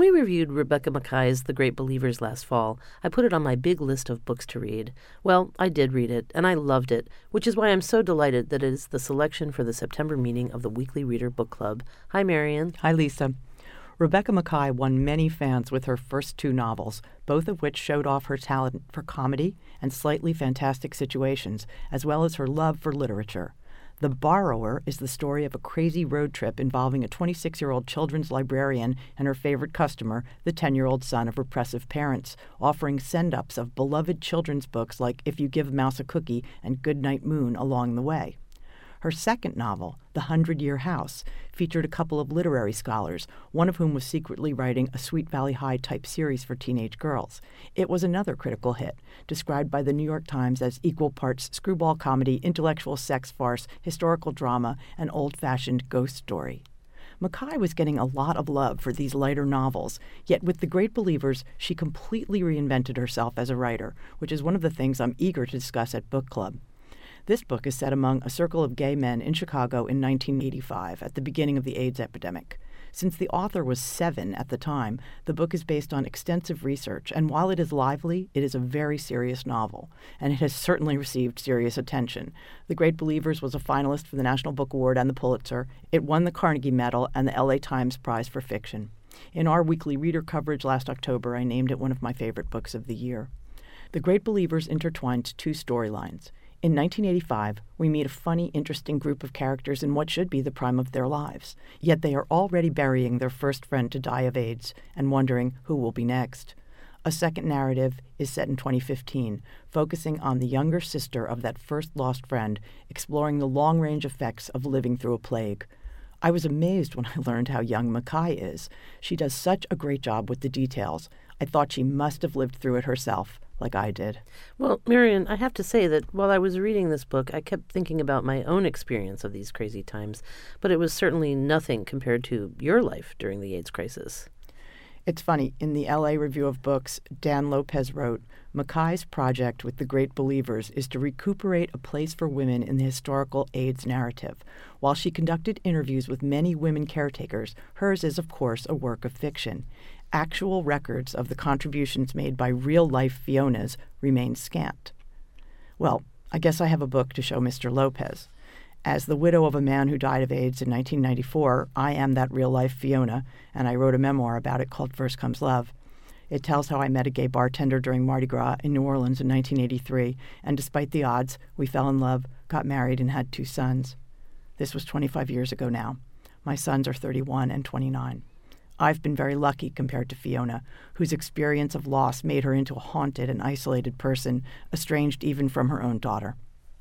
we reviewed Rebecca Mackay's The Great Believers last fall, I put it on my big list of books to read. Well, I did read it, and I loved it, which is why I'm so delighted that it is the selection for the September meeting of the Weekly Reader Book Club. Hi, Marian. Hi, Lisa. Rebecca Makkai won many fans with her first two novels, both of which showed off her talent for comedy and slightly fantastic situations, as well as her love for literature. The Borrower is the story of a crazy road trip involving a 26-year-old children's librarian and her favorite customer, the 10-year-old son of repressive parents, offering send-ups of beloved children's books like If You Give a Mouse a Cookie and Goodnight Moon along the way. Her second novel, The 100-Year House, featured a couple of literary scholars, one of whom was secretly writing a Sweet Valley High-type series for teenage girls. It was another critical hit, described by the New York Times as equal parts screwball comedy, intellectual sex farce, historical drama, and old-fashioned ghost story. Makkai was getting a lot of love for these lighter novels, yet with The Great Believers, she completely reinvented herself as a writer, which is one of the things I'm eager to discuss at Book Club. This book is set among a circle of gay men in Chicago in 1985, at the beginning of the AIDS epidemic. Since the author was 7 at the time, the book is based on extensive research, and while it is lively, it is a very serious novel, and it has certainly received serious attention. The Great Believers was a finalist for the National Book Award and the Pulitzer. It won the Carnegie Medal and the LA Times Prize for Fiction. In our weekly reader coverage last October, I named it one of my favorite books of the year. The Great Believers intertwines two storylines. In 1985, we meet a funny, interesting group of characters in what should be the prime of their lives, yet they are already burying their first friend to die of AIDS and wondering who will be next. A second narrative is set in 2015, focusing on the younger sister of that first lost friend, exploring the long-range effects of living through a plague. I was amazed when I learned how young Makkai is. She does such a great job with the details. I thought she must have lived through it herself, like I did. Well, Marian, I have to say that while I was reading this book, I kept thinking about my own experience of these crazy times, but it was certainly nothing compared to your life during the AIDS crisis. It's funny, in the LA Review of Books, Dan Lopez wrote, Mackai's project with The Great Believers is to recuperate a place for women in the historical AIDS narrative. While she conducted interviews with many women caretakers, hers is, of course, a work of fiction. Actual records of the contributions made by real-life Fionas remain scant. Well, I guess I have a book to show Mr. Lopez. As the widow of a man who died of AIDS in 1994, I am that real-life Fiona, and I wrote a memoir about it called First Comes Love. It tells how I met a gay bartender during Mardi Gras in New Orleans in 1983, and despite the odds, we fell in love, got married, and had 2 sons. This was 25 years ago now. My sons are 31 and 29. I've been very lucky compared to Fiona, whose experience of loss made her into a haunted and isolated person, estranged even from her own daughter.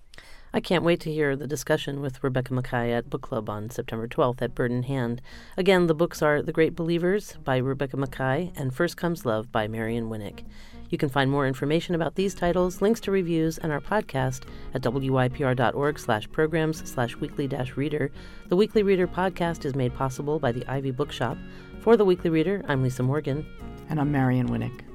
I can't wait to hear the discussion with Rebecca Makkai at Book Club on September 12th at Bird in Hand. Again, the books are The Great Believers by Rebecca Makkai and First Comes Love by Marian Winnick. You can find more information about these titles, links to reviews, and our podcast at wypr.org/programs/weekly-reader. The Weekly Reader podcast is made possible by the Ivy Bookshop. For The Weekly Reader, I'm Lisa Morgan. And I'm Marian Winnick.